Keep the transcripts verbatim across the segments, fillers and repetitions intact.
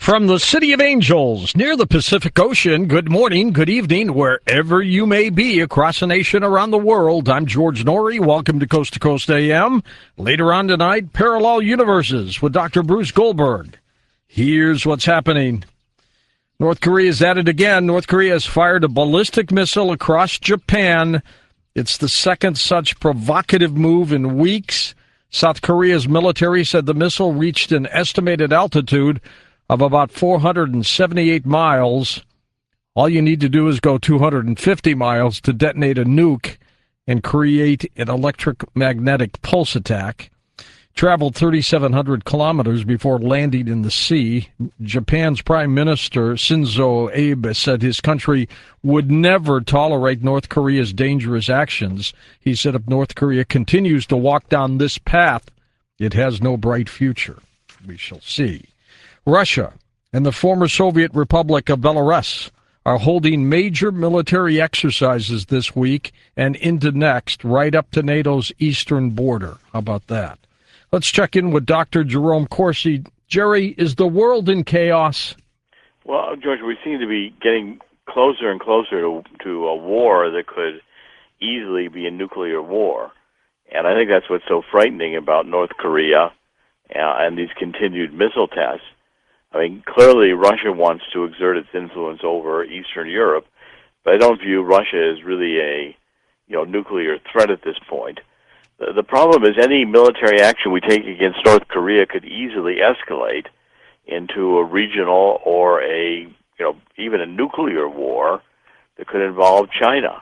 From the City of Angels, near the Pacific Ocean, good morning, good evening, wherever you may be across the nation, around the world. I'm George Norrie. Welcome to Coast to Coast A M. Later on tonight, Parallel Universes with Doctor Bruce Goldberg. Here's what's happening. North Korea's at it again. North Korea has fired a ballistic missile across Japan. It's the second such provocative move in weeks. South Korea's military said the missile reached an estimated altitude of about four hundred seventy-eight miles. All you need to do is go two hundred fifty miles to detonate a nuke and create an electromagnetic pulse attack. Traveled thirty-seven hundred kilometers before landing in the sea. Japan's Prime Minister Shinzo Abe said his country would never tolerate North Korea's dangerous actions. He said if North Korea continues to walk down this path, it has no bright future. We shall see. Russia and the former Soviet Republic of Belarus are holding major military exercises this week and into next, right up to NATO's eastern border. How about that? Let's check in with Doctor Jerome Corsi. Jerry, is the world in chaos? Well, George, we seem to be getting closer and closer to, to a war that could easily be a nuclear war. And I think that's what's so frightening about North Korea uh, and these continued missile tests. I mean, clearly Russia wants to exert its influence over Eastern Europe, but I don't view Russia as really a, you know, nuclear threat at this point. The, the problem is any military action we take against North Korea could easily escalate into a regional or a, you know, even a nuclear war that could involve China.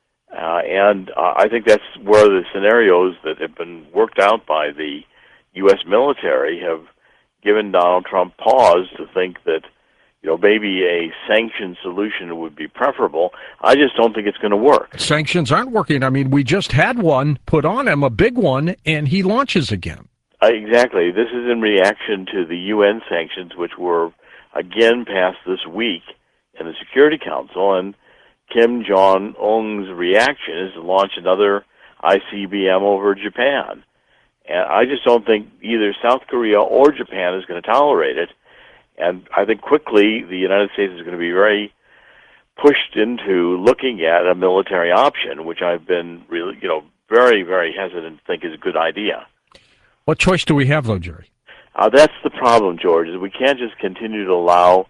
Uh, and uh, I think that's where the scenarios that have been worked out by the U S military have given Donald Trump pause to think that, you know, maybe a sanctioned solution would be preferable. I just don't think it's going to work. Sanctions aren't working. I mean, we just had one put on him, a big one, and he launches again. Uh, exactly. This is in reaction to the U N sanctions, which were again passed this week in the Security Council, and Kim Jong-un's reaction is to launch another I C B M over Japan. And I just don't think either South Korea or Japan is going to tolerate it. And I think quickly the United States is going to be very pushed into looking at a military option, which I've been really, you know, very, very hesitant to think is a good idea. What choice do we have, though, Jerry? Uh, that's the problem, George, is we can't just continue to allow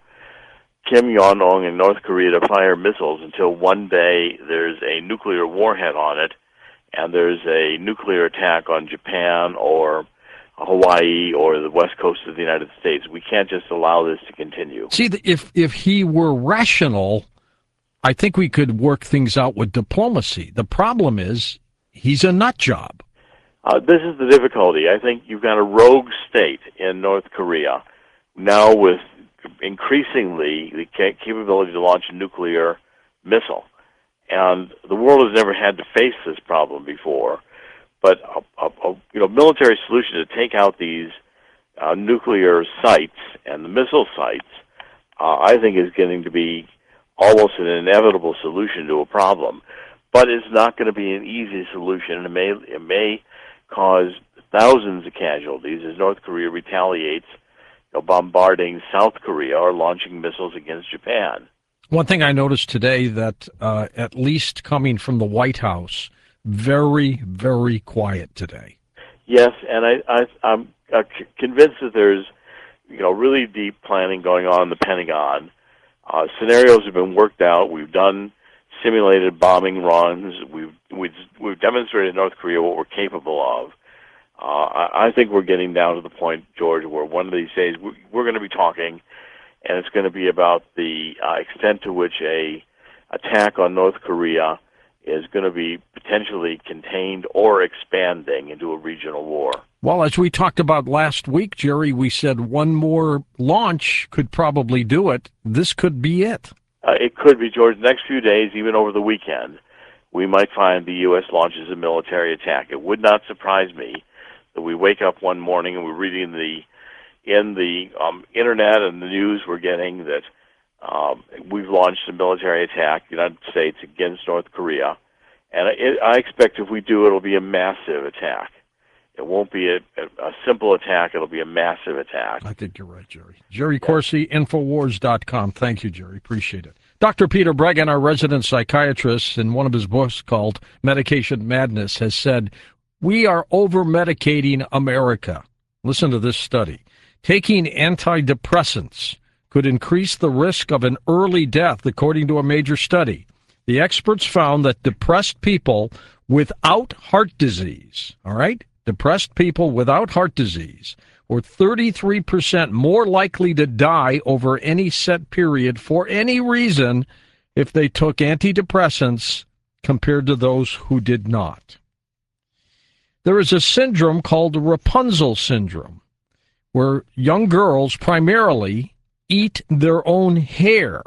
Kim Jong-un and North Korea to fire missiles until one day there's a nuclear warhead on it, and there's a nuclear attack on Japan or Hawaii or the west coast of the United States. We can't just allow this to continue. See, if if he were rational, I think we could work things out with diplomacy. The problem is he's a nut job. Uh, this is the difficulty. I think you've got a rogue state in North Korea now with increasingly the capability to launch a nuclear missile. And the world has never had to face this problem before. But a, a, a you know military solution to take out these uh, nuclear sites and the missile sites, uh, I think, is getting to be almost an inevitable solution to a problem. But it's not going to be an easy solution, and it may it may cause thousands of casualties as North Korea retaliates, you know, bombarding South Korea or launching missiles against Japan. One thing I noticed today that, uh, at least coming from the White House, very, very quiet today. Yes, and I, I, I'm uh, c- convinced that there's, you know, really deep planning going on in the Pentagon. Uh, scenarios have been worked out. We've done simulated bombing runs. We've we've, we've demonstrated in North Korea what we're capable of. Uh, I, I think we're getting down to the point, George, where one of these days we, we're going to be talking, and it's going to be about the uh, extent to which a attack on North Korea is going to be potentially contained or expanding into a regional war. Well, as we talked about last week, Jerry, we said one more launch could probably do it. This could be it. Uh, it could be, George. The next few days, even over the weekend, we might find the U S launches a military attack. It would not surprise me that we wake up one morning and we're reading the in the um, internet and the news we're getting that um, we've launched a military attack, United States, against North Korea. And it, I expect if we do, it'll be a massive attack. It won't be a, a, a simple attack. It'll be a massive attack. I think you're right, Jerry. Jerry Corsi, Infowars dot com. Thank you, Jerry. Appreciate it. Doctor Peter Breggin, our resident psychiatrist, in one of his books called Medication Madness, has said, we are over-medicating America. Listen to this study. Taking antidepressants could increase the risk of an early death, according to a major study. The experts found that depressed people without heart disease, all right, depressed people without heart disease were thirty-three percent more likely to die over any set period for any reason if they took antidepressants compared to those who did not. There is a syndrome called Rapunzel syndrome, where young girls primarily eat their own hair.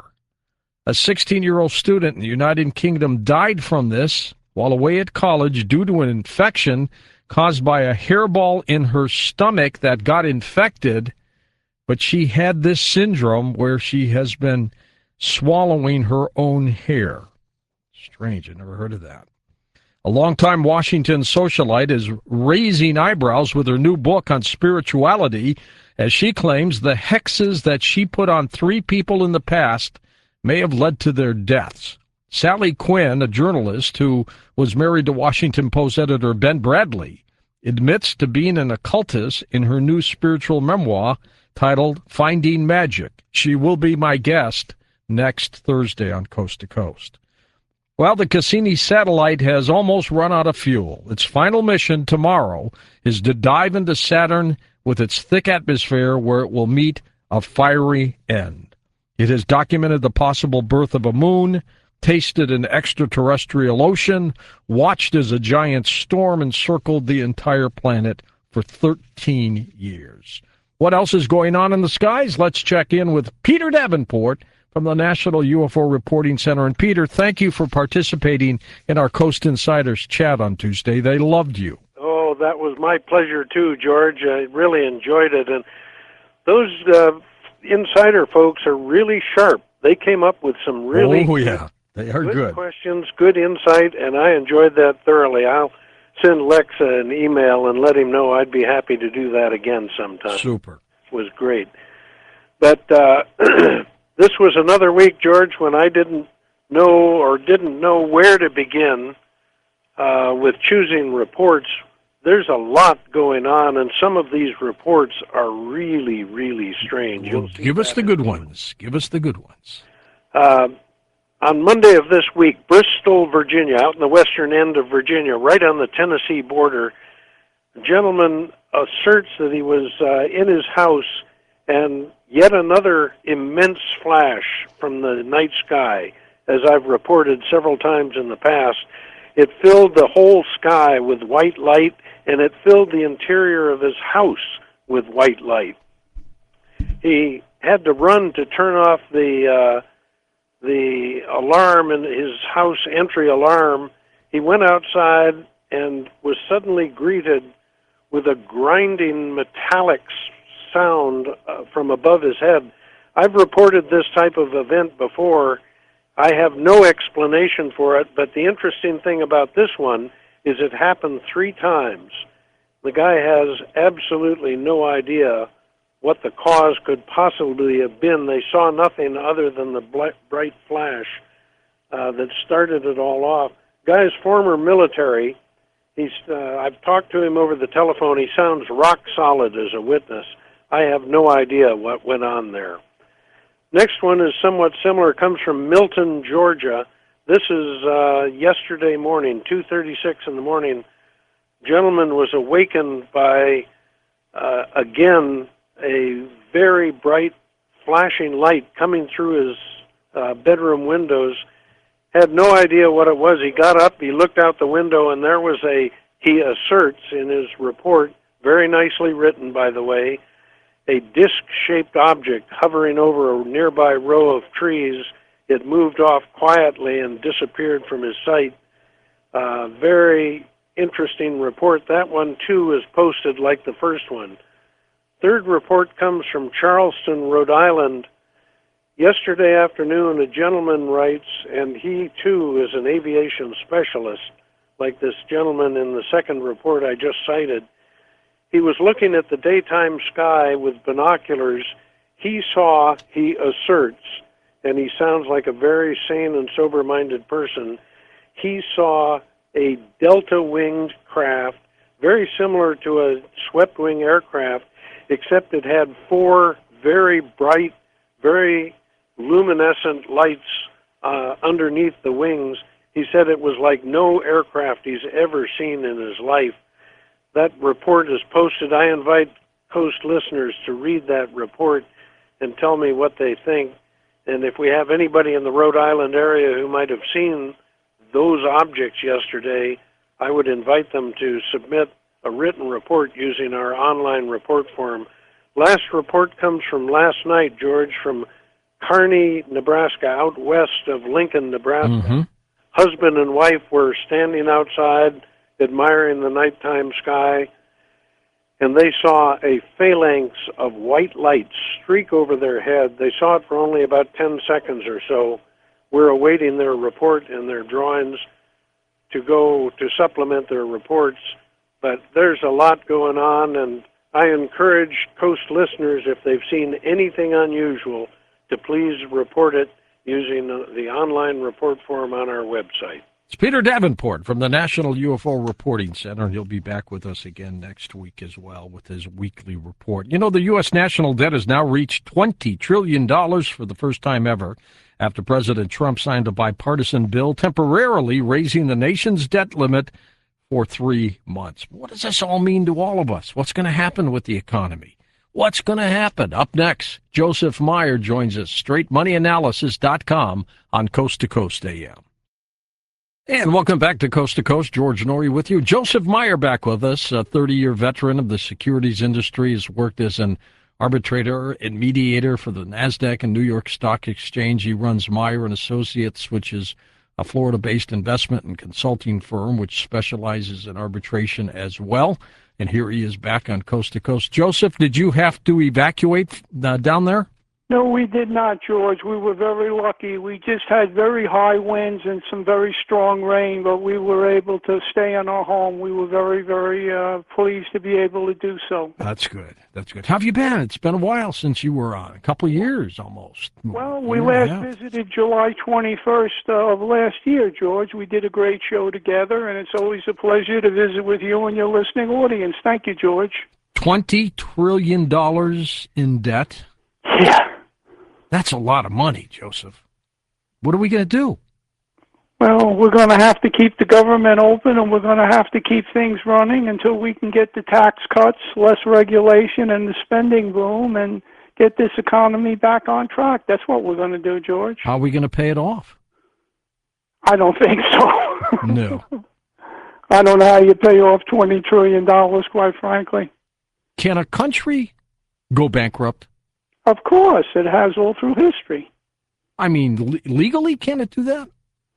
A sixteen-year-old student in the United Kingdom died from this while away at college due to an infection caused by a hairball in her stomach that got infected, but she had this syndrome where she has been swallowing her own hair. Strange, I never heard of that. A longtime Washington socialite is raising eyebrows with her new book on spirituality as she claims the hexes that she put on three people in the past may have led to their deaths. Sally Quinn, a journalist who was married to Washington Post editor Ben Bradley, admits to being an occultist in her new spiritual memoir titled Finding Magic. She will be my guest next Thursday on Coast to Coast. Well, the Cassini satellite has almost run out of fuel. Its final mission tomorrow is to dive into Saturn with its thick atmosphere where it will meet a fiery end. It has documented the possible birth of a moon, tasted an extraterrestrial ocean, watched as a giant storm encircled the entire planet for thirteen years. What else is going on in the skies? Let's check in with Peter Davenport from the National U F O Reporting Center. And Peter, thank you for participating in our Coast Insiders chat on Tuesday. They loved you. Oh, that was my pleasure too, George. I really enjoyed it. And those uh, insider folks are really sharp. They came up with some really oh, yeah. They are good, good questions, good insight, and I enjoyed that thoroughly. I'll send Lex an email and let him know I'd be happy to do that again sometime. Super. It was great. But uh, this was another week, George, when I didn't know or didn't know where to begin uh, with choosing reports. There's a lot going on, and some of these reports are really, really strange. Well, give us the good ones. Give us the good ones. Uh, on Monday of this week, Bristol, Virginia, out in the western end of Virginia, right on the Tennessee border, a gentleman asserts that he was uh, in his house and yet another immense flash from the night sky, as I've reported several times in the past. It filled the whole sky with white light, and it filled the interior of his house with white light. He had to run to turn off the uh, the alarm in his house entry alarm. He went outside and was suddenly greeted with a grinding metallic sound uh, from above his head. I've reported this type of event before. I have no explanation for it, but the interesting thing about this one is it happened three times. The guy has absolutely no idea what the cause could possibly have been. They saw nothing other than the bright flash uh, that started it all off. Guy's former military. He's. Uh, I've talked to him over the telephone. He sounds rock solid as a witness. I have no idea what went on there. Next one is somewhat similar. It comes from Milton, Georgia. This is uh, yesterday morning, two thirty-six in the morning. Gentleman was awakened by, uh, again, a very bright flashing light coming through his uh, bedroom windows. Had no idea what it was. He got up, he looked out the window, and there was a, he asserts in his report, very nicely written, by the way, a disc-shaped object hovering over a nearby row of trees. It moved off quietly and disappeared from his sight. Uh, very interesting report. That one, too, is posted like the first one. Third report comes from Charleston, Rhode Island. Yesterday afternoon, a gentleman writes, and he, too, is an aviation specialist, like this gentleman in the second report I just cited. he was looking at the daytime sky with binoculars. He saw, he asserts, and he sounds like a very sane and sober-minded person, he saw a delta-winged craft, very similar to a swept-wing aircraft, except it had four very bright, very luminescent lights uh, underneath the wings. He said it was like no aircraft he's ever seen in his life. That report is posted. I invite Coast listeners to read that report and tell me what they think. And if we have anybody in the Rhode Island area who might have seen those objects yesterday, I would invite them to submit a written report using our online report form. Last report comes from last night, George, from Kearney, Nebraska, out west of Lincoln, Nebraska. Mm-hmm. Husband and wife were standing outside admiring the nighttime sky, and they saw a phalanx of white lights streak over their head. They saw it for only about ten seconds or so. We're awaiting their report and their drawings to go to supplement their reports, but there's a lot going on, and I encourage Coast listeners, if they've seen anything unusual, to please report it using the online report form on our website. It's Peter Davenport from the National U F O Reporting Center. He'll be back with us again next week as well with his weekly report. You know, the U S national debt has now reached twenty trillion dollars for the first time ever after President Trump signed a bipartisan bill temporarily raising the nation's debt limit for three months. What does this all mean to all of us? What's going to happen with the economy? What's going to happen? Up next, Joseph Meyer joins us, straight money analysis dot com on Coast to Coast A M. And welcome back to Coast to Coast. George Noory with you. Joseph Meyer back with us, a thirty-year veteran of the securities industry, has worked as an arbitrator and mediator for the NASDAQ and New York Stock Exchange. He runs Meyer and Associates, which is a Florida-based investment and consulting firm which specializes in arbitration as well. And here he is back on Coast to Coast. Joseph, did you have to evacuate uh, down there? No, we did not, George. We were very lucky. We just had very high winds and some very strong rain, but we were able to stay in our home. We were very, very uh, pleased to be able to do so. That's good. That's good. How have you been? It's been a while since you were on, a couple of years almost. Well, we last visited July twenty-first of last year, George. We did a great show together, and it's always a pleasure to visit with you and your listening audience. Thank you, George. twenty trillion dollars in debt? Yeah. That's a lot of money, Joseph. What are we going to do? Well, we're going to have to keep the government open, and we're going to have to keep things running until we can get the tax cuts, less regulation, and the spending boom, and get this economy back on track. That's what we're going to do, George. How are we going to pay it off? I don't think so. No. I don't know how you pay off twenty trillion dollars, quite frankly. Can a country go bankrupt? Of course, it has all through history. I mean, le- legally, can it do that?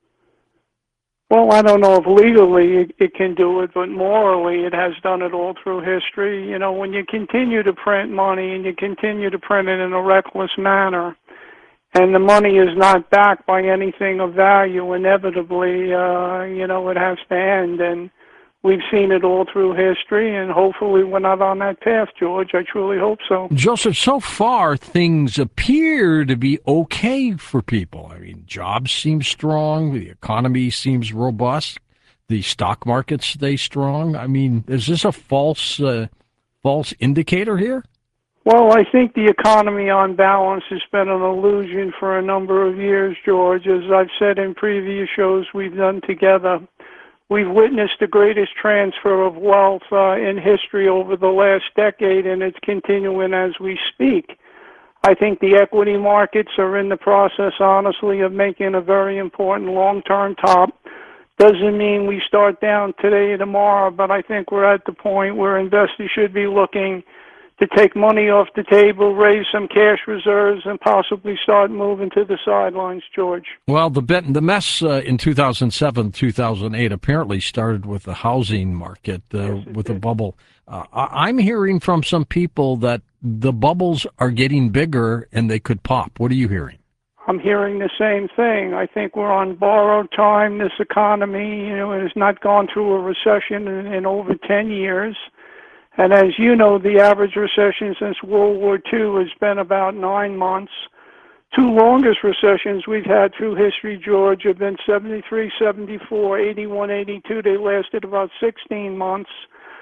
Well, I don't know if legally it, it can do it, but morally it has done it all through history. You know, when you continue to print money and you continue to print it in a reckless manner, and the money is not backed by anything of value, inevitably, uh, you know, it has to end. And we've seen it all through history, and hopefully we're not on that path, George. I truly hope so. Joseph, so far things appear to be okay for people. I mean, jobs seem strong, the economy seems robust, the stock markets stay strong. I mean, is this a false, uh, false indicator here? Well, I think the economy on balance has been an illusion for a number of years, George. As I've said in previous shows we've done together, we've witnessed the greatest transfer of wealth uh, in history over the last decade, and it's continuing as we speak. I think the equity markets are in the process, honestly, of making a very important long-term top. Doesn't mean we start down today or tomorrow, but I think we're at the point where investors should be looking to take money off the table, raise some cash reserves, and possibly start moving to the sidelines, George. Well, the bet, the mess uh, in two thousand seven, two thousand eight apparently started with the housing market, uh, yes, with the bubble. Uh, I'm hearing from some people that the bubbles are getting bigger and they could pop. What are you hearing? I'm hearing the same thing. I think we're on borrowed time. This economy, you know, has not gone through a recession in, in over ten years. And as you know, the average recession since World War Two has been about nine months. Two longest recessions we've had through history, George, have been seventy-three, seventy-four, eighty-one, eighty-two. They lasted about sixteen months.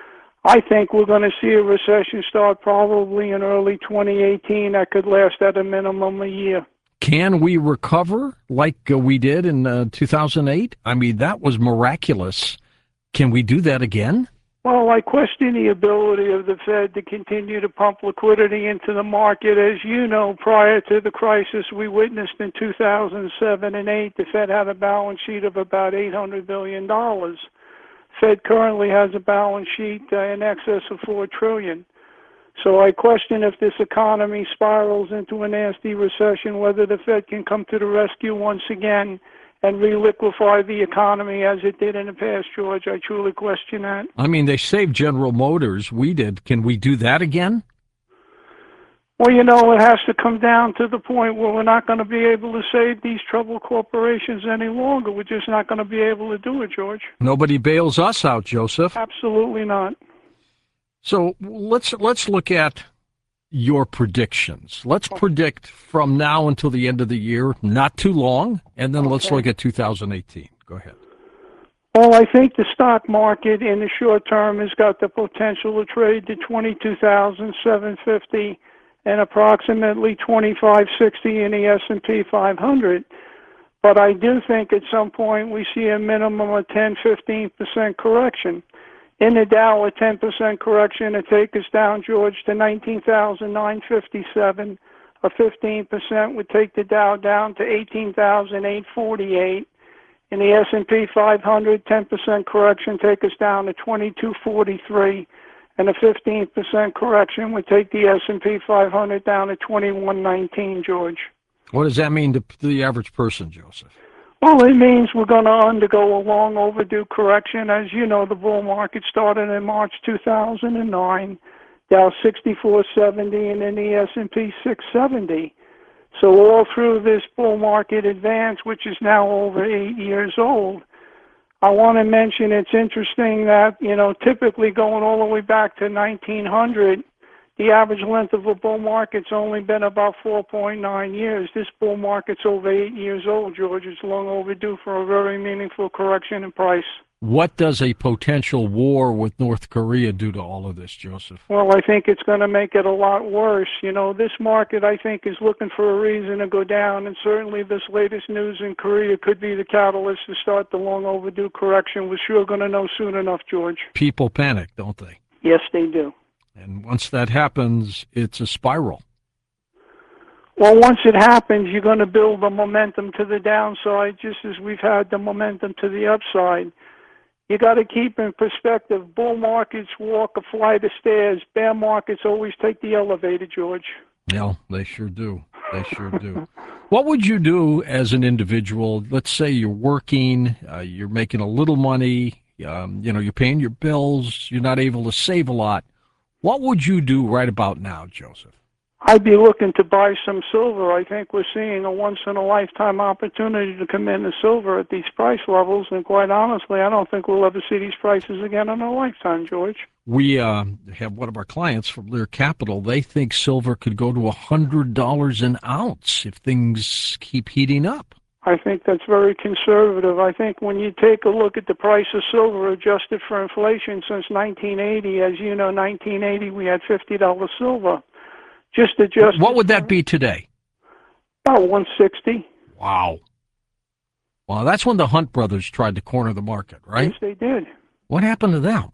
I think we're going to see a recession start probably in early twenty eighteen that could last at a minimum a year. Can we recover like uh, we did in uh, two thousand eight? I mean, that was miraculous. Can we do that again? Well, I question the ability of the Fed to continue to pump liquidity into the market. As you know, prior to the crisis we witnessed in two thousand seven and eight, the Fed had a balance sheet of about eight hundred billion dollars. Fed currently has a balance sheet uh, in excess of four trillion dollars. So I question if this economy spirals into a nasty recession, whether the Fed can come to the rescue once again and re-liquefy the economy as it did in the past, George. I truly question that. I mean, they saved General Motors. We did. Can we do that again? Well, you know, it has to come down to the point where we're not going to be able to save these troubled corporations any longer. We're just not going to be able to do it, George. Nobody bails us out, Joseph. Absolutely not. So let's let's look at your predictions. Let's predict from now until the end of the year, not too long, and then okay. Let's look at two thousand eighteen. Go ahead. Well, I think the stock market in the short term has got the potential to trade to twenty-two thousand seven hundred fifty and approximately twenty-five sixty in the S and P five hundred. But I do think at some point we see a minimum of ten, fifteen percent correction. In the Dow, a ten percent correction would take us down, George, to nineteen thousand nine hundred fifty-seven. A fifteen percent would take the Dow down to eighteen thousand eight hundred forty-eight. In the S and P five hundred, ten percent correction take us down to twenty-two forty-three. And a fifteen percent correction would take the S and P five hundred down to twenty-one nineteen, George. What does that mean to the average person, Joseph? Well, it means we're going to undergo a long overdue correction. As you know, the bull market started in March two thousand nine, Dow sixty-four seventy, and then the S and P six seventy. So all through this bull market advance, which is now over eight years old, I want to mention it's interesting that, you know, typically going all the way back to nineteen hundred, the average length of a bull market's only been about four point nine years. This bull market's over eight years old, George. It's long overdue for a very meaningful correction in price. What does a potential war with North Korea do to all of this, Joseph? Well, I think it's going to make it a lot worse. You know, this market, I think, is looking for a reason to go down, and certainly this latest news in Korea could be the catalyst to start the long overdue correction. We're sure going to know soon enough, George. People panic, don't they? Yes, they do. And once that happens, it's a spiral. Well, once it happens, you're going to build the momentum to the downside just as we've had the momentum to the upside. You got to keep in perspective, bull markets walk a flight of stairs. Bear markets always take the elevator, George. Yeah, they sure do. They sure do. What would you do as an individual? Let's say you're working, uh, you're making a little money, um, you know, you're paying your bills, you're not able to save a lot. What would you do right about now, Joseph? I'd be looking to buy some silver. I think we're seeing a once-in-a-lifetime opportunity to come into silver at these price levels, and quite honestly, I don't think we'll ever see these prices again in our lifetime, George. We uh, have one of our clients from Lear Capital. They think silver could go to one hundred dollars an ounce if things keep heating up. I think that's very conservative. I think when you take a look at the price of silver adjusted for inflation since nineteen eighty, as you know, nineteen eighty we had fifty dollars silver. Just adjust. What would that be today? About one sixty. Wow. Well, that's when the Hunt brothers tried to corner the market, right? Yes, they did. What happened to them?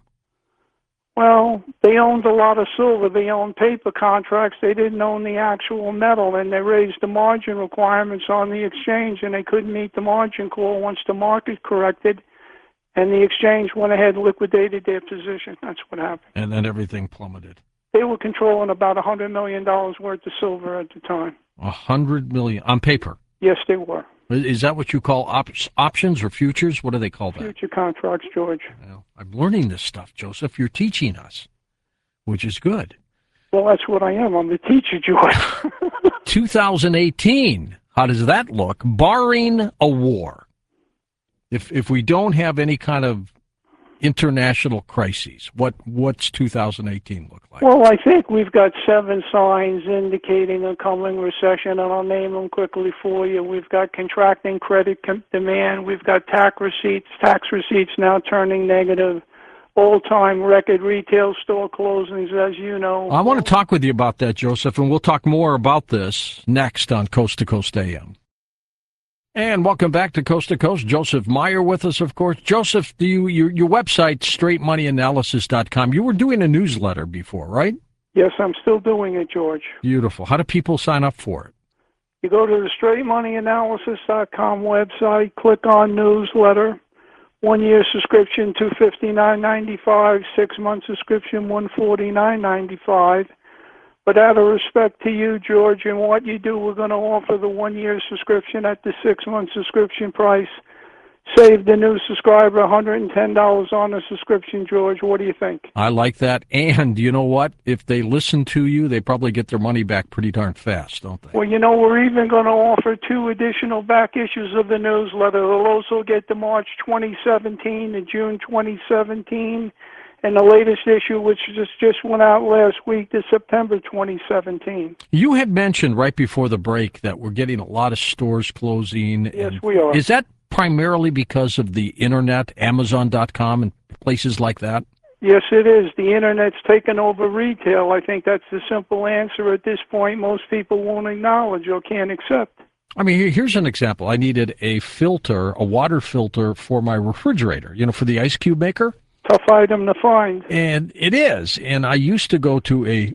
Well, they owned a lot of silver. They owned paper contracts. They didn't own the actual metal, and they raised the margin requirements on the exchange, and they couldn't meet the margin call once the market corrected, and the exchange went ahead and liquidated their position. That's what happened. And then everything plummeted. They were controlling about one hundred million dollars worth of silver at the time. one hundred million dollars on paper? Yes, they were. Is that what you call op- options or futures? What do they call that? Future contracts, George. Well, I'm learning this stuff, Joseph. You're teaching us, which is good. Well, that's what I am. I'm the teacher, George. two thousand eighteen, how does that look, barring a war? If if we don't have any kind of international crises. What what's two thousand eighteen look like? Well, I think we've got seven signs indicating a coming recession, and I'll name them quickly for you. We've got contracting credit com- demand. We've got tax receipts, tax receipts now turning negative. All-time record retail store closings, as you know. I want to talk with you about that, Joseph, and we'll talk more about this next on Coast to Coast A M. And welcome back to Coast to Coast. Joseph Meyer with us, of course. Joseph, do you your, your website, straight money analysis dot com, you were doing a newsletter before, right? Yes, I'm still doing it, George. Beautiful. How do people sign up for it? You go to the straight money analysis dot com website, click on newsletter. One-year subscription, two hundred fifty-nine dollars and ninety-five cents. Six-month subscription, one hundred forty-nine dollars and ninety-five cents. But out of respect to you, George, and what you do, we're going to offer the one-year subscription at the six-month subscription price. Save the new subscriber one hundred ten dollars on the subscription, George. What do you think? I like that. And you know what? If they listen to you, they probably get their money back pretty darn fast, don't they? Well, you know, we're even going to offer two additional back issues of the newsletter. They'll also get the March twenty seventeen, the June twenty seventeen, and the latest issue, which just, just went out last week, the September twenty seventeen. You had mentioned right before the break that we're getting a lot of stores closing. Yes, we are. Is that primarily because of the internet, Amazon dot com, and places like that? Yes, it is. The internet's taken over retail. I think that's the simple answer at this point. Most people won't acknowledge or can't accept. I mean, here's an example. I needed a filter, a water filter for my refrigerator, you know, for the ice cube maker. Tough item to find. And it is. And I used to go to a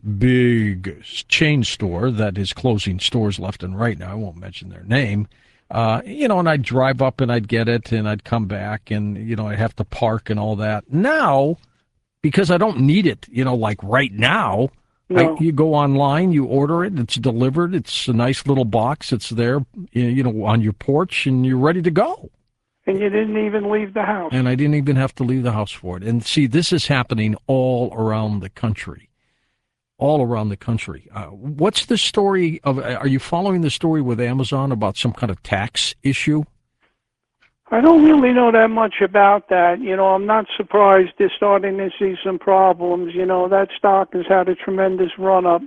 big chain store that is closing stores left and right now. I won't mention their name. Uh, you know, and I'd drive up and I'd get it and I'd come back and, you know, I'd have to park and all that. Now, because I don't need it, you know, like right now, no. I, you go online, you order it, it's delivered, it's a nice little box, it's there, you know, on your porch and you're ready to go. And you didn't even leave the house. And I didn't even have to leave the house for it. And see, this is happening all around the country. All around the country. Uh, what's the story of, are you following the story with Amazon about some kind of tax issue? I don't really know that much about that. You know, I'm not surprised they're starting to see some problems. You know, that stock has had a tremendous run-up,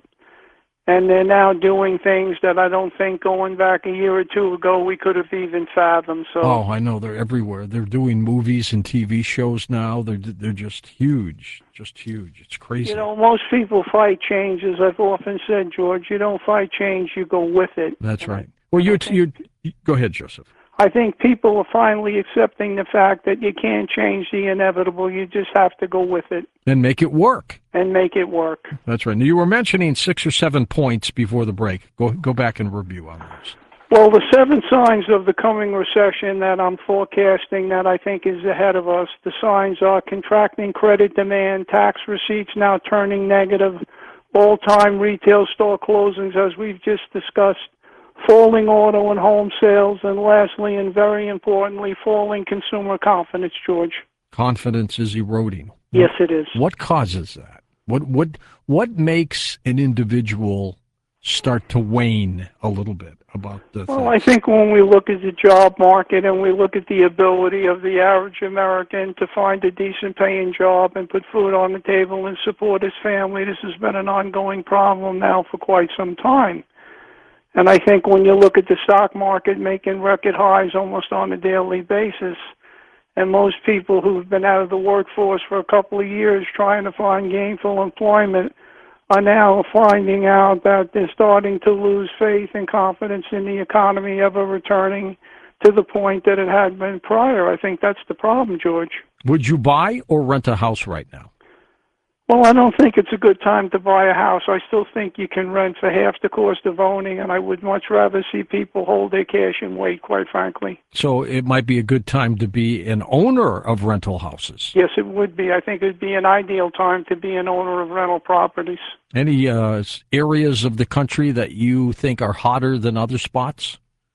and they're now doing things that I don't think going back a year or two ago we could have even fathomed. So. Oh, I know. They're everywhere. They're doing movies and T V shows now. They're they're just huge, just huge. It's crazy. You know, most people fight change, as I've often said, George. You don't fight change, you go with it. That's right. Well, you you go ahead, Joseph. I think people are finally accepting the fact that you can't change the inevitable. You just have to go with it. And make it work. And make it work. That's right. Now, you were mentioning six or seven points before the break. Go go back and review on those. Well, the seven signs of the coming recession that I'm forecasting that I think is ahead of us, the signs are contracting credit demand, tax receipts now turning negative, all-time retail store closings, as we've just discussed, falling auto and home sales, and lastly, and very importantly, falling consumer confidence, George. Confidence is eroding. Yes, it is. What causes that? What what what makes an individual start to wane a little bit about the Well, things? I think when we look at the job market and we look at the ability of the average American to find a decent paying job and put food on the table and support his family, this has been an ongoing problem now for quite some time. And I think when you look at the stock market making record highs almost on a daily basis, and most people who've been out of the workforce for a couple of years trying to find gainful employment are now finding out that they're starting to lose faith and confidence in the economy ever returning to the point that it had been prior. I think that's the problem, George. Would you buy or rent a house right now? Well, I don't think it's a good time to buy a house. I still think you can rent for half the cost of owning, and I would much rather see people hold their cash and wait, quite frankly. So it might be a good time to be an owner of rental houses. Yes, it would be. I think it would be an ideal time to be an owner of rental properties. Any uh, areas of the country that you think are hotter than other spots?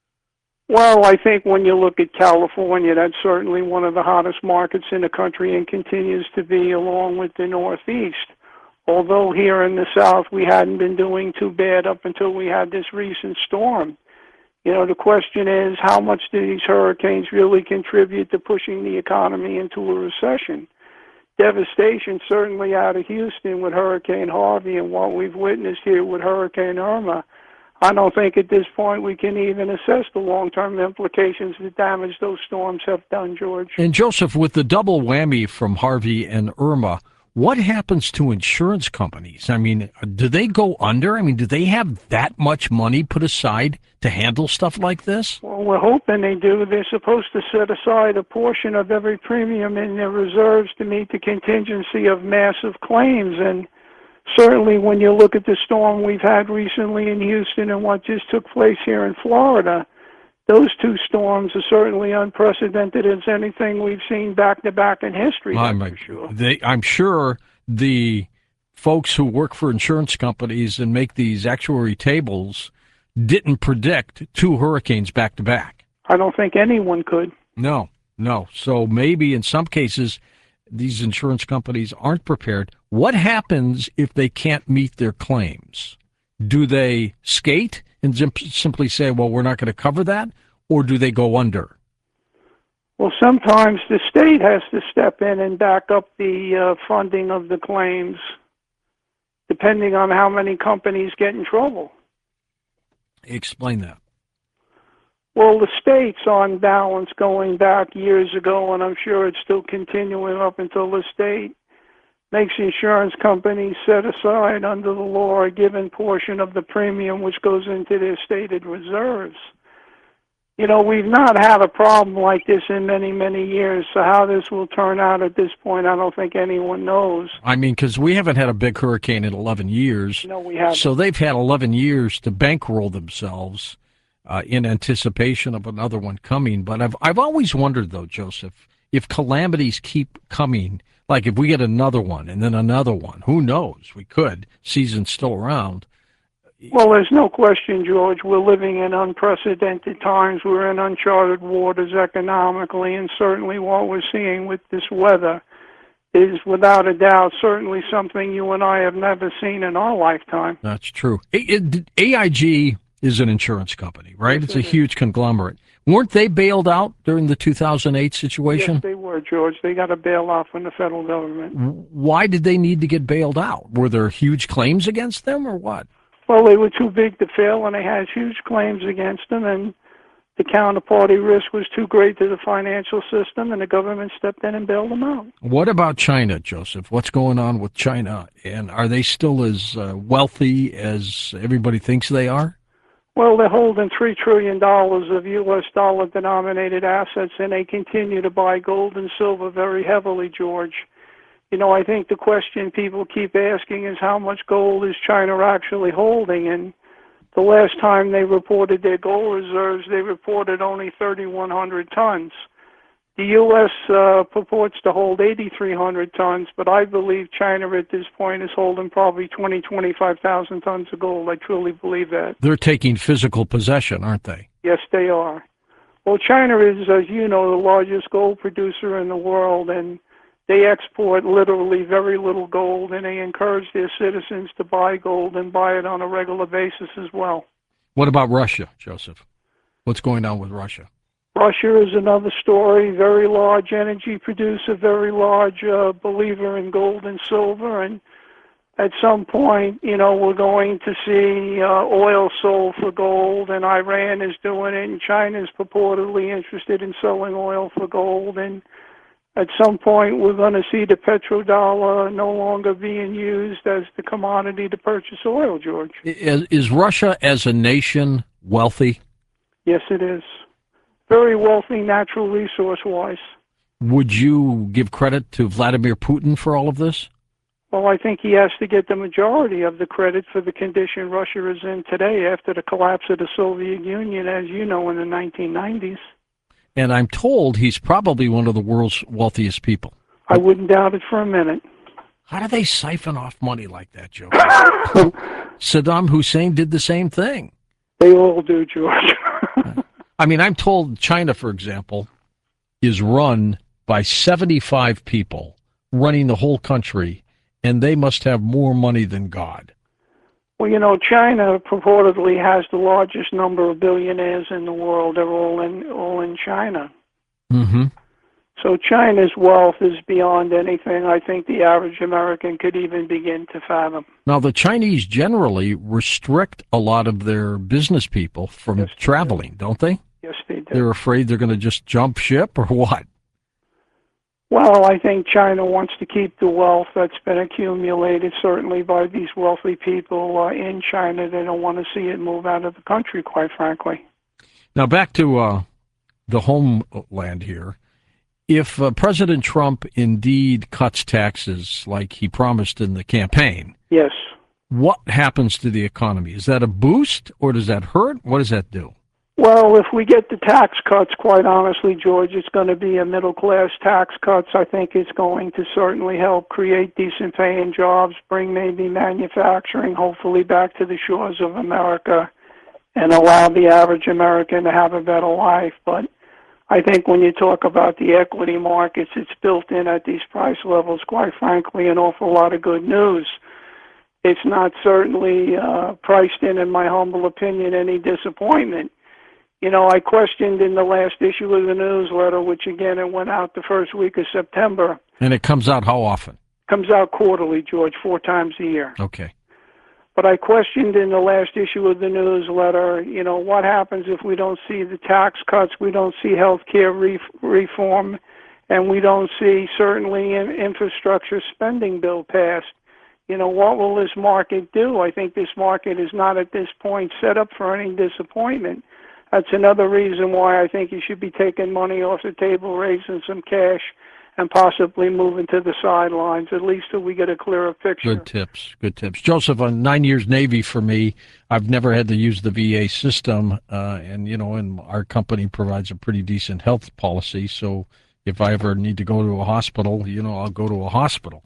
Well, I think when you look at California, that's certainly one of the hottest markets in the country and continues to be, along with the Northeast. Although here in the South we hadn't been doing too bad up until we had this recent storm. You know, the question is, how much do these hurricanes really contribute to pushing the economy into a recession? devastation, certainly out of Houston with Hurricane Harvey and what we've witnessed here with Hurricane Irma, I don't think at this point we can even assess the long-term implications of the damage those storms have done, George. And Joseph, with the double whammy from Harvey and Irma, what happens to insurance companies? I mean, do they go under? I mean, do they have that much money put aside to handle stuff like this? Well, we're hoping they do. They're supposed to set aside a portion of every premium in their reserves to meet the contingency of massive claims. And certainly when you look at the storm we've had recently in Houston and what just took place here in Florida, those two storms are certainly unprecedented as anything we've seen back-to-back in history. I'm, for sure. They, I'm sure the folks who work for insurance companies and make these actuary tables didn't predict two hurricanes back-to-back. I don't think anyone could. No, no. So maybe in some cases these insurance companies aren't prepared. What happens if they can't meet their claims? Do they skate and simply say, well, we're not going to cover that, or do they go under? Well, sometimes the state has to step in and back up the uh, funding of the claims, depending on how many companies get in trouble. Explain that. Well, the states, on balance, going back years ago, and I'm sure it's still continuing up until the state, makes insurance companies set aside under the law a given portion of the premium which goes into their stated reserves. You know, we've not had a problem like this in many, many years, so how this will turn out at this point, I don't think anyone knows. I mean, because we haven't had a big hurricane in eleven years. No, we haven't. So they've had eleven years to bankroll themselves uh, in anticipation of another one coming. But I've, I've always wondered, though, Joseph, if calamities keep coming, like if we get another one and then another one, who knows? We could. Season's still around. Well, there's no question, George. We're living in unprecedented times. We're in uncharted waters economically, and certainly what we're seeing with this weather is, without a doubt, certainly something you and I have never seen in our lifetime. That's true. A I G is an insurance company, right? Yes, it's a it is. huge conglomerate. Weren't they bailed out during the two thousand eight situation? Yes, they were, George. They got a bailout from the federal government. Why did they need to get bailed out? Were there huge claims against them or what? Well, they were too big to fail, and they had huge claims against them, and the counterparty risk was too great to the financial system, and the government stepped in and bailed them out. What about China, Joseph? What's going on with China? And are they still as uh, wealthy as everybody thinks they are? Well, they're holding three trillion dollars of U S dollar-denominated assets, and they continue to buy gold and silver very heavily, George. You know, I think the question people keep asking is how much gold is China actually holding? And the last time they reported their gold reserves, they reported only thirty-one hundred tons. The U S uh, purports to hold eighty-three hundred tons, but I believe China at this point is holding probably twenty, twenty-five thousand tons of gold. I truly believe that. They're taking physical possession, aren't they? Yes, they are. Well, China is, as you know, the largest gold producer in the world, and they export literally very little gold, and they encourage their citizens to buy gold and buy it on a regular basis as well. What about Russia, Joseph? What's going on with Russia? Russia is another story, very large energy producer, very large uh, believer in gold and silver, and at some point, you know, we're going to see uh, oil sold for gold, and Iran is doing it, and China is purportedly interested in selling oil for gold, and at some point we're going to see the petrodollar no longer being used as the commodity to purchase oil, George. Is, is Russia as a nation wealthy? Yes, it is. Very wealthy natural resource-wise. Would you give credit to Vladimir Putin for all of this? Well, I think he has to get the majority of the credit for the condition Russia is in today after the collapse of the Soviet Union, as you know, in the nineteen nineties. And I'm told he's probably one of the world's wealthiest people. I wouldn't doubt it for a minute. How do they siphon off money like that, Joe? Saddam Hussein did the same thing. They all do, George. I mean, I'm told China, for example, is run by seventy-five people running the whole country, and they must have more money than God. Well, you know, China purportedly has the largest number of billionaires in the world. They're all in all in China. Mm-hmm. So China's wealth is beyond anything I think the average American could even begin to fathom. Now, the Chinese generally restrict a lot of their business people from Yes, they traveling, do. don't they? Yes, they do. They're afraid they're going to just jump ship or what? Well, I think China wants to keep the wealth that's been accumulated, certainly by these wealthy people uh, in China. They don't want to see it move out of the country, quite frankly. Now, back to uh, the homeland here. If uh, President Trump indeed cuts taxes like he promised in the campaign, Yes. what happens to the economy? Is that a boost or does that hurt? What does that do? Well, if we get the tax cuts, quite honestly, George, it's going to be a middle-class tax cuts. I think it's going to certainly help create decent-paying jobs, bring maybe manufacturing, hopefully back to the shores of America, and allow the average American to have a better life. But I think when you talk about the equity markets, it's built in at these price levels, quite frankly, an awful lot of good news. It's not certainly uh, priced in, in my humble opinion, any disappointment. You know, I questioned in the last issue of the newsletter, which again, it went out the first week of September. And it comes out how often? Comes out quarterly, George, four times a year. Okay. But I questioned in the last issue of the newsletter, you know, what happens if we don't see the tax cuts, we don't see health care re- reform, and we don't see certainly an infrastructure spending bill passed. You know, what will this market do? I think this market is not at this point set up for any disappointment. That's another reason why I think you should be taking money off the table, raising some cash, and possibly moving to the sidelines, at least till we get a clearer picture. Good tips. Good tips. Joseph, uh, nine years Navy for me. I've never had to use the V A system, uh, and, you know, and our company provides a pretty decent health policy, so if I ever need to go to a hospital, you know, I'll go to a hospital.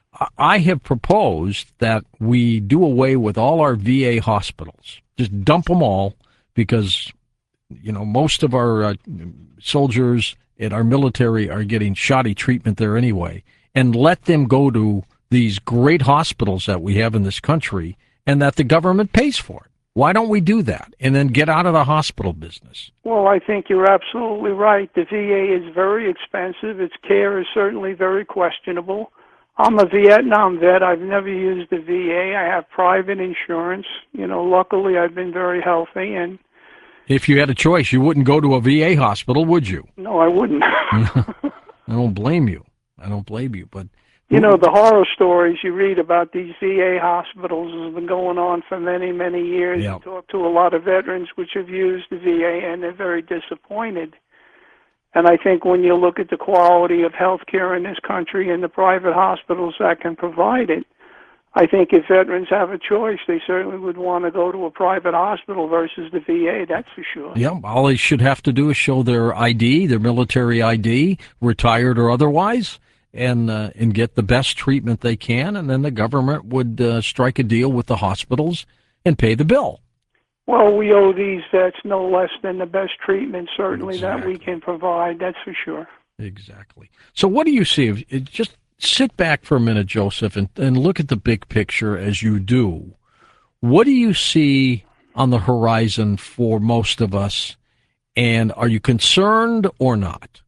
I have proposed that we do away with all our V A hospitals. Just dump them all because, you know, most of our uh, soldiers and our military are getting shoddy treatment there anyway, and let them go to these great hospitals that we have in this country and that the government pays for it. Why don't we do that and then get out of the hospital business? Well, I think you're absolutely right. The V A is very expensive. Its care is certainly very questionable. I'm a Vietnam vet. I've never used the V A. I have private insurance. You know, luckily I've been very healthy. And if you had a choice, you wouldn't go to a V A hospital, would you? No, I wouldn't. I don't blame you. I don't blame you. But you know, the horror stories you read about these V A hospitals has been going on for many, many years. Yeah. You talk to a lot of veterans which have used the V A, and they're very disappointed. And I think when you look at the quality of health care in this country and the private hospitals that can provide it, I think if veterans have a choice, they certainly would want to go to a private hospital versus the V A, that's for sure. Yeah, all they should have to do is show their I D, their military I D, retired or otherwise, and uh, and get the best treatment they can, and then the government would uh, strike a deal with the hospitals and pay the bill. Well, we owe these vets no less than the best treatment, certainly, Exactly. that we can provide, that's for sure. Exactly. So what do you see? If- it- Just sit back for a minute, Joseph, and, and look at the big picture as you do. What do you see on the horizon for most of us, and are you concerned or not?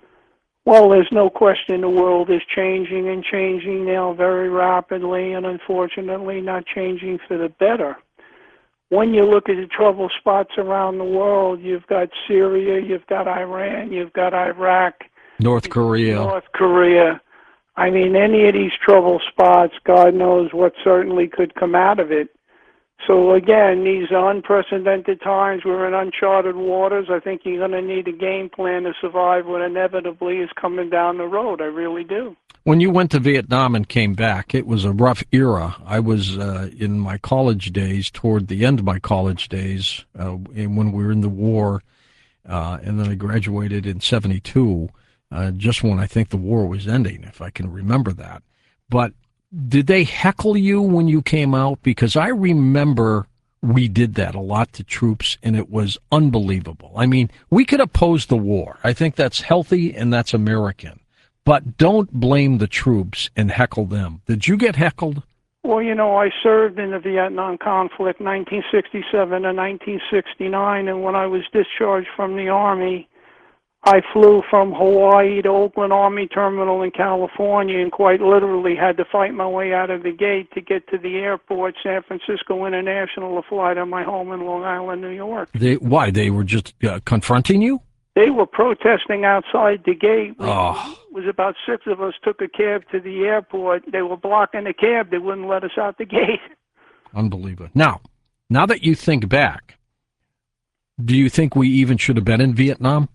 Well, there's no question the world is changing and changing now very rapidly, and unfortunately not changing for the better. When you look at the trouble spots around the world, you've got Syria, you've got Iran, you've got Iraq, North Korea. North Korea. I mean, any of these trouble spots, God knows what certainly could come out of it. So again, these are unprecedented times. We're in uncharted waters. I think you're going to need a game plan to survive what inevitably is coming down the road. I really do. When you went to Vietnam and came back, it was a rough era. I was uh, in my college days, toward the end of my college days, uh, and when we were in the war, uh, and then I graduated in seventy-two, uh, just when I think the war was ending, if I can remember that. But did they heckle you when you came out? Because I remember we did that a lot to troops, and it was unbelievable. I mean, we could oppose the war. I think that's healthy and that's American. But don't blame the troops and heckle them. Did you get heckled? Well, you know, I served in the Vietnam conflict, nineteen sixty-seven to nineteen sixty-nine, and when I was discharged from the Army, I flew from Hawaii to Oakland Army Terminal in California and quite literally had to fight my way out of the gate to get to the airport, San Francisco International, to fly to my home in Long Island, New York. They, why? They were just uh, confronting you? They were protesting outside the gate. Oh. It was about six of us took a cab to the airport. They were blocking the cab. They wouldn't let us out the gate. Unbelievable. Now, now that you think back, do you think we even should have been in Vietnam?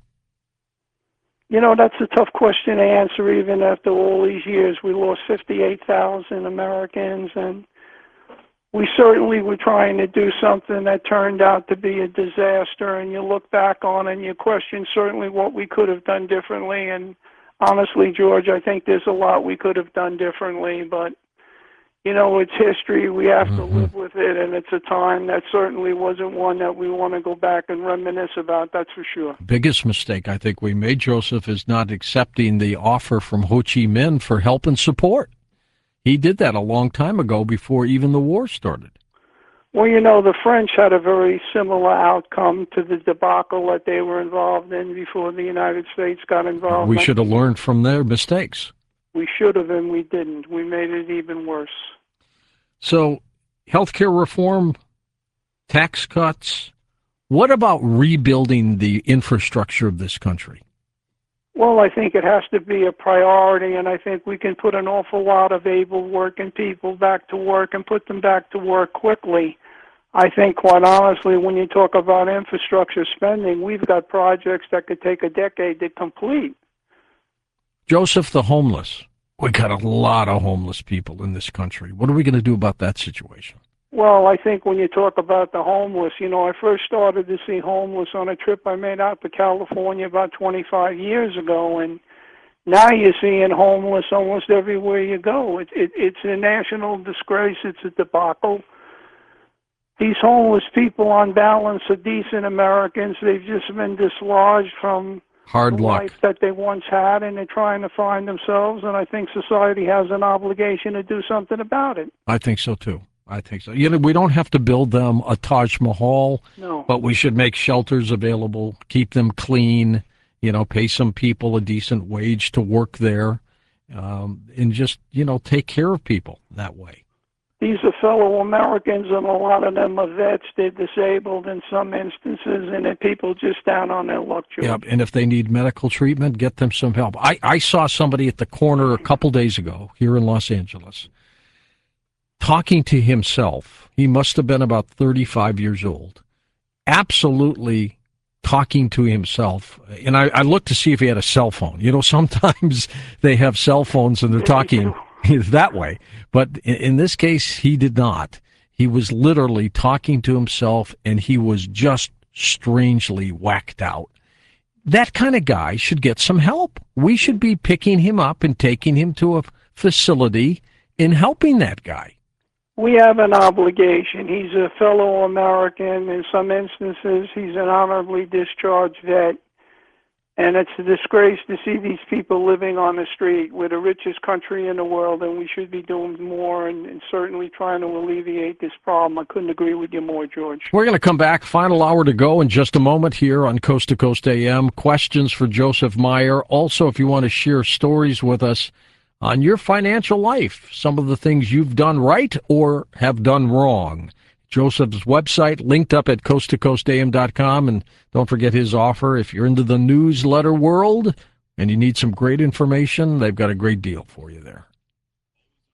You know, that's a tough question to answer even after all these years. We lost fifty-eight thousand Americans, and we certainly were trying to do something that turned out to be a disaster, and you look back on and you question certainly what we could have done differently. And honestly, George, I think there's a lot we could have done differently, but you know, it's history. We have mm-hmm. to live with it, and it's a time that certainly wasn't one that we want to go back and reminisce about, that's for sure. Biggest mistake I think we made, Joseph, is not accepting the offer from Ho Chi Minh for help and support. He did that a long time ago before even the war started. Well, you know, the French had a very similar outcome to the debacle that they were involved in before the United States got involved. We should have learned from their mistakes. We should have, and we didn't. We made it even worse. So, healthcare reform, tax cuts, what about rebuilding the infrastructure of this country? Well, I think it has to be a priority, and I think we can put an awful lot of able working people back to work and put them back to work quickly. I think, quite honestly, when you talk about infrastructure spending, we've got projects that could take a decade to complete. Joseph, the homeless. We got a lot of homeless people in this country. What are we going to do about that situation? Well, I think when you talk about the homeless, you know, I first started to see homeless on a trip I made out to California about twenty-five years ago, and now you're seeing homeless almost everywhere you go. It, it, it's a national disgrace. It's a debacle. These homeless people, on balance, are decent Americans. They've just been dislodged from hard the luck life that they once had, and they're trying to find themselves, and I think society has an obligation to do something about it. I think so, too. I think so. You know, we don't have to build them a Taj Mahal, no. but we should make shelters available, keep them clean, you know, pay some people a decent wage to work there, um, and just, you know, take care of people that way. These are fellow Americans, and a lot of them are vets. They're disabled in some instances, and they're people just down on their luck, George. Yeah, and if they need medical treatment, get them some help. I, I saw somebody at the corner a couple days ago here in Los Angeles talking to himself. He must have been about thirty-five years old, absolutely talking to himself. And I, I looked to see if he had a cell phone. You know, sometimes they have cell phones and they're talking that way. But in, in this case, he did not. He was literally talking to himself, and he was just strangely whacked out. That kind of guy should get some help. We should be picking him up and taking him to a facility and helping that guy. We have an obligation. He's a fellow American. In some instances, he's an honorably discharged vet. And it's a disgrace to see these people living on the street. We're the richest country in the world, and we should be doing more and, and certainly trying to alleviate this problem. I couldn't agree with you more, George. We're going to come back. Final hour to go in just a moment here on Coast to Coast A M. Questions for Joseph Meyer. Also, if you want to share stories with us on your financial life, some of the things you've done right or have done wrong. Joseph's website linked up at coast to coast a m dot com, and don't forget his offer. If you're into the newsletter world and you need some great information, they've got a great deal for you there.